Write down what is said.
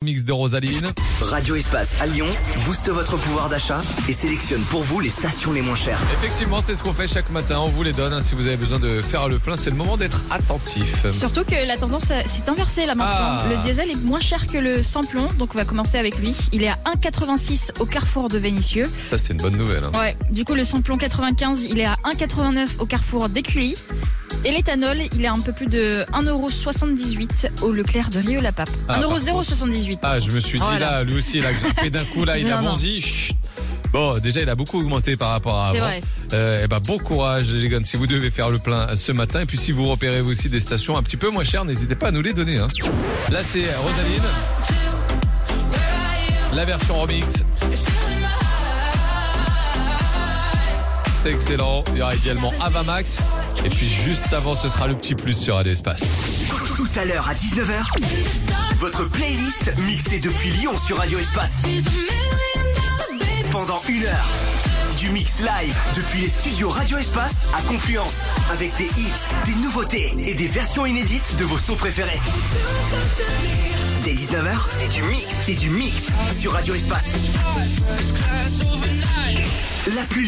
Mix de Rosaline. Radio Espace à Lyon booste votre pouvoir d'achat et sélectionne pour vous les stations les moins chères. Effectivement, c'est ce qu'on fait chaque matin. On vous les donne. Si vous avez besoin de faire le plein, c'est le moment d'être attentif. Surtout que la tendance s'est inversée là maintenant. Le diesel est moins cher que le samplon, donc on va commencer avec lui. Il est à 1,86 au carrefour de Vénissieux. Ça, c'est une bonne nouvelle. Ouais. Du coup, le samplon 95, il est à 1,89 au carrefour d'Écully. Et l'éthanol, il est à un peu plus de 1,78 € au Leclerc de Rieux-la-Pape. 1,078 €. Ah, je me suis dit là, lui aussi, il a grimpé d'un coup, là, il a bondi. Chut. Bon, déjà, il a beaucoup augmenté par rapport à avant. C'est vrai. Bon courage, les gars, si vous devez faire le plein ce matin. Et puis, si vous repérez vous aussi des stations un petit peu moins chères, n'hésitez pas à nous les donner. Hein. Là, c'est Rosaline. La version remix. C'est excellent. Il y aura également Avamax. Et puis, juste avant, ce sera le petit plus sur Radio Espace. Tout à l'heure à 19h, votre playlist mixée depuis Lyon sur Radio Espace. Pendant 1 heure, du mix live depuis les studios Radio Espace à Confluence, avec des hits, des nouveautés et des versions inédites de vos sons préférés. Dès 19h, c'est du mix sur Radio Espace. La plus